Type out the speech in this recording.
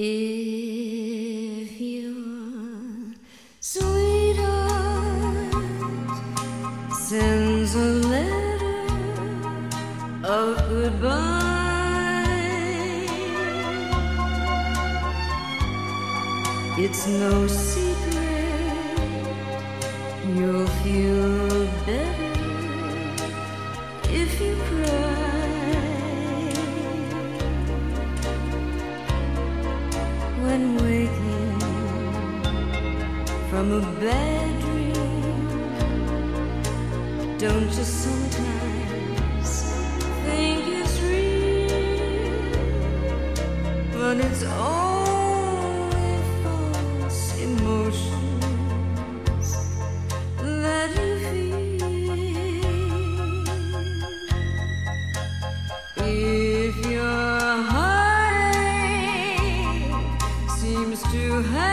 If your sweetheart sends a letter of goodbye, it's no secret you'll feel better if you cry. When waking from a bad dream, don't you sometimes think it's real? But it's only false emotions that you feel. If your heart seems to have